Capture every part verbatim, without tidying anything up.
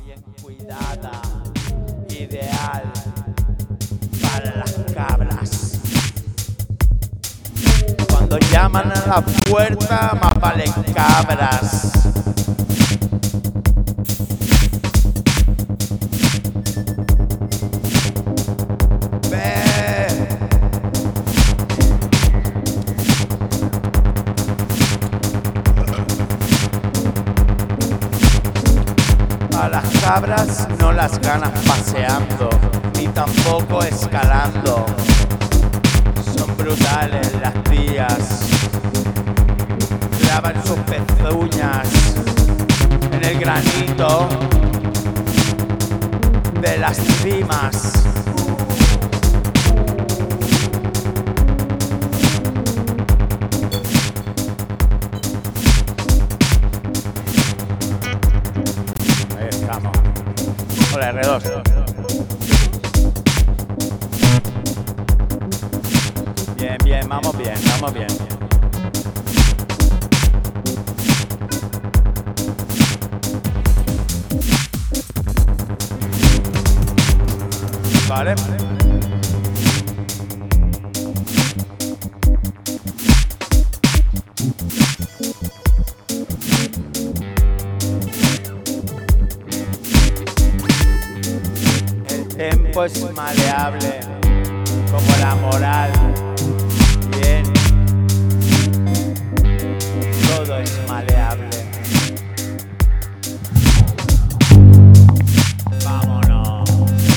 bien cuidada, ideal para las cabras. Cuando llaman a la puerta, más valen cabras. A las cabras no las ganas paseando, ni tampoco escalando. Son brutales las tías, clavan sus pezuñas en el granito de las cimas. Hola, R dos. Bien, bien, vamos bien, vamos bien. Vale. El tiempo es maleable, como la moral. Bien, todo es maleable. Vámonos.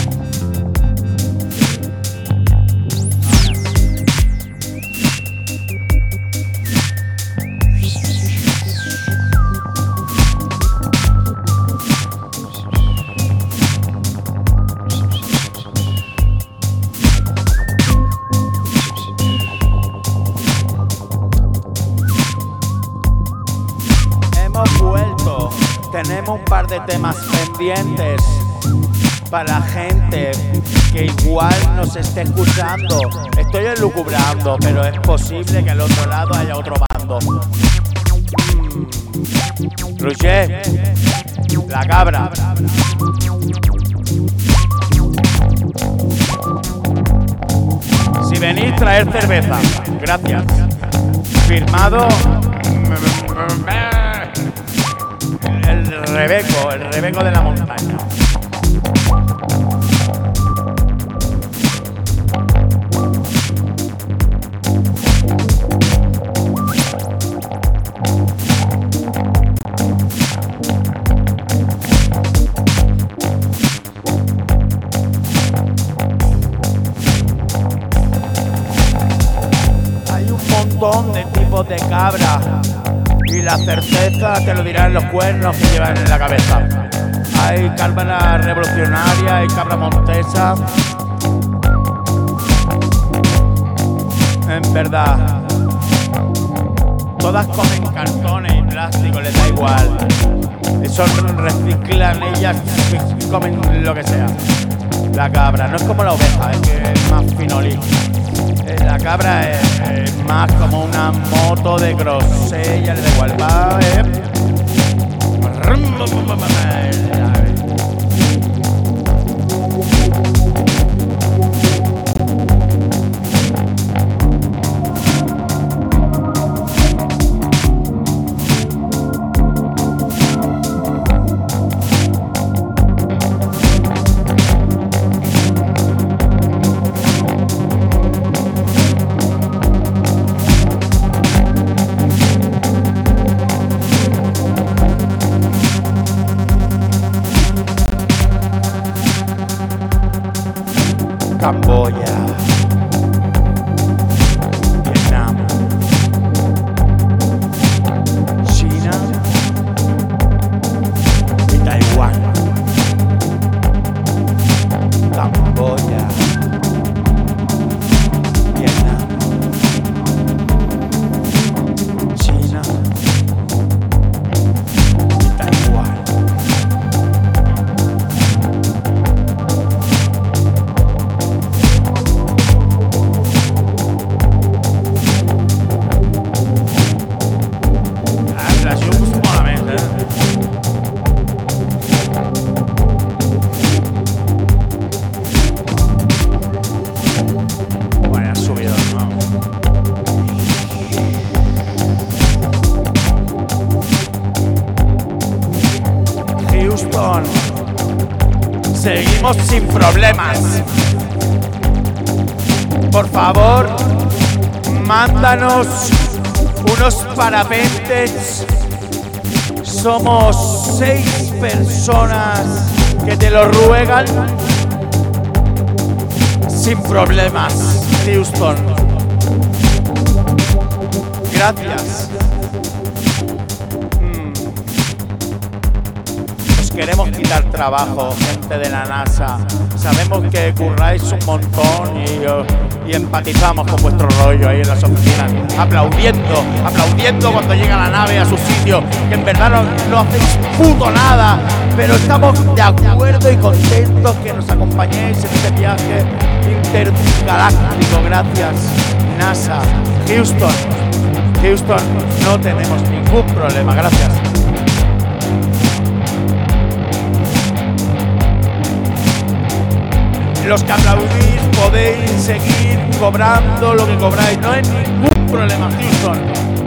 Vuelto, tenemos un par de temas pendientes para la gente que igual nos esté escuchando. Estoy elucubrando, pero es posible que al otro lado haya otro bando. mm. Roger, la cabra. Si venís, traer cerveza. Gracias. Firmado el Rebeco, el Rebeco de la montaña. Hay un montón de tipos de cabra. Y la certeza te lo dirán los cuernos que llevan en la cabeza. Hay cabra revolucionaria, hay cabra montesa. En verdad, todas comen cartones y plástico, les da igual. Eso reciclan ellas, comen lo que sea. La cabra no es como la oveja, es que es más finolí. La cabra es, es más como una moto de grosella, le da igual, va, eh. Camboya, Vietnam, China y Taiwán. Camboya, Vietnam, China y Taiwán. Houston. Seguimos sin problemas. Por favor, mándanos unos parapentes. Somos seis personas que te lo ruegan. Sin problemas, Houston. Gracias. Mm. Os queremos quitar trabajo, gente de la NASA. Sabemos que curráis un montón y, uh, y empatizamos con vuestro rollo ahí en las oficinas. Aplaudiendo, aplaudiendo cuando llega la nave a su sitio. Que en verdad no, no hacéis puto nada. Pero estamos de acuerdo y contentos que nos acompañéis en este viaje intergaláctico. Gracias, NASA. Houston. Houston, no tenemos ningún problema. Gracias. Los que aplaudís podéis seguir cobrando lo que cobráis. No hay ningún problema, Houston.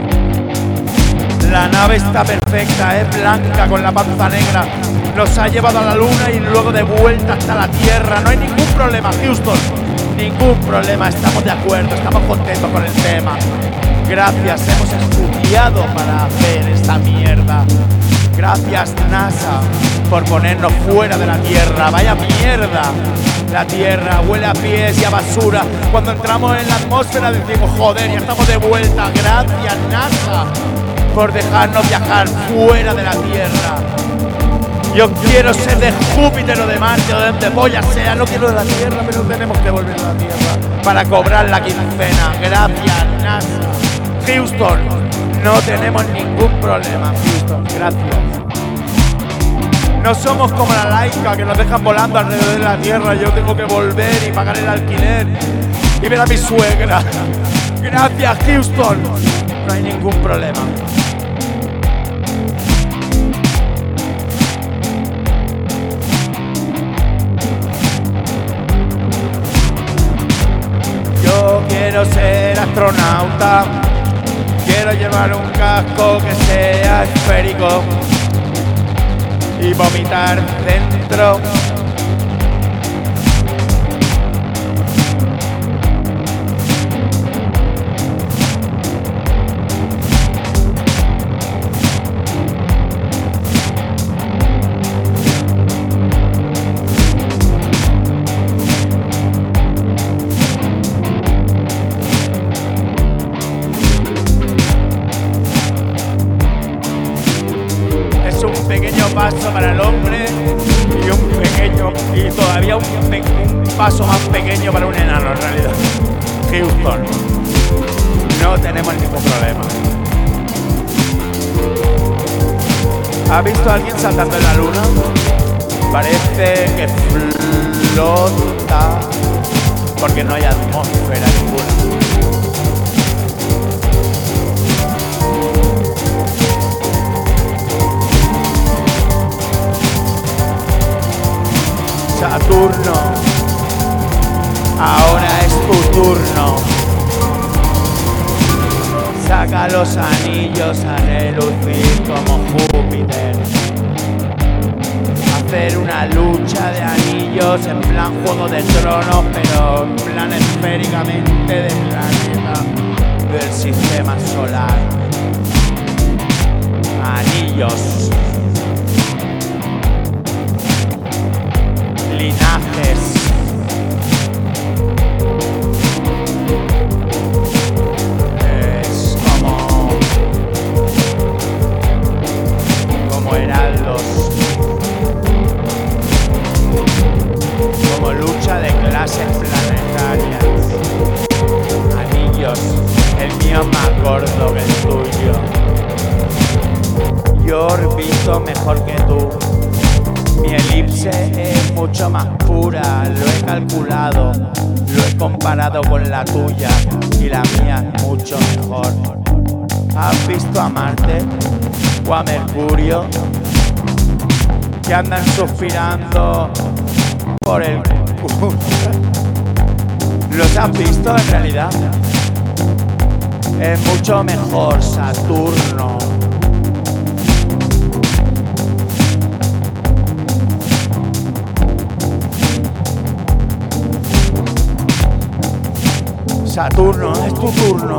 La nave está perfecta, es blanca con la panza negra. Nos ha llevado a la luna y luego de vuelta hasta la Tierra. No hay ningún problema, Houston. Ningún problema, estamos de acuerdo, estamos contentos con el tema. Gracias, hemos estudiado para hacer esta mierda. Gracias, NASA, por ponernos fuera de la Tierra. Vaya mierda. La Tierra huele a pies y a basura. Cuando entramos en la atmósfera decimos, joder, ya estamos de vuelta. Gracias, NASA, por dejarnos viajar fuera de la Tierra. Yo quiero ser de Júpiter o de Marte o de donde polla sea. No quiero de la Tierra, pero tenemos que volver a la Tierra para cobrar la quincena. Gracias, NASA. Houston, no tenemos ningún problema, Houston. Gracias. No somos como la Laika que nos dejan volando alrededor de la Tierra. Yo tengo que volver y pagar el alquiler y ver a mi suegra. Gracias, Houston. No hay ningún problema. Yo quiero ser astronauta. Quiero llevar un casco que sea esférico y vomitar dentro. Paso para el hombre y un pequeño y todavía un, pe un paso más pequeño para un enano en realidad. Houston, no tenemos ningún problema. ¿Has visto a alguien saltando en la luna? Parece que flota porque no hay atmósfera ninguna. Saturno, ahora es tu turno. Saca los anillos a relucir como Júpiter. Hacer una lucha de anillos en plan Juego de Tronos, pero en plan esféricamente del planeta del sistema solar. Anillos. Linajes. Es como como heraldos, como lucha de clases planetarias. Anillos, el mío más gordo que el tuyo. Yo orbito mejor que tú. Mi elipse es mucho más pura, lo he calculado, lo he comparado con la tuya y la mía es mucho mejor. ¿Has visto a Marte o a Mercurio que andan suspirando por el culo? ¿Los has visto en realidad? Es mucho mejor Saturno. Saturno, es tu turno.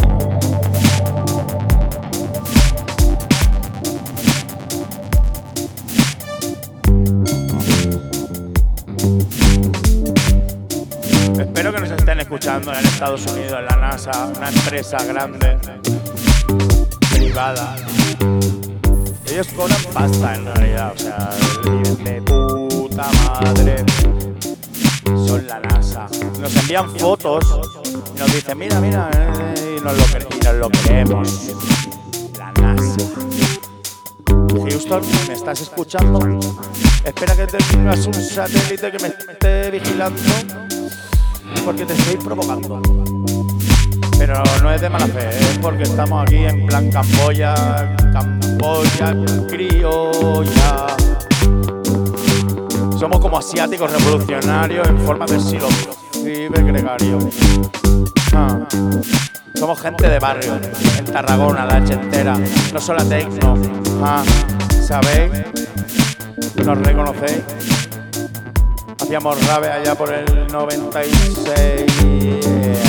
Espero que nos estén escuchando en Estados Unidos, en la NASA, una empresa grande, privada. Ellos cobran pasta en realidad, o sea, viven de puta madre. Son la NASA. Nos envían fotos y nos dicen, mira, mira, eh, y, nos lo cre- y nos lo creemos. La NASA. Houston, ¿me estás escuchando? Espera que tengas un satélite que me esté vigilando, porque te estoy provocando. Pero no es de mala fe, es porque estamos aquí en plan Camboya, Camboya criolla. Somos como asiáticos revolucionarios en forma de silocibe gregario. Ah. Somos gente de barrio, en Tarragona, la H entera, no solo la tecno. Ah. ¿Sabéis? ¿Nos reconocéis? Hacíamos rave allá por el noventa y seis.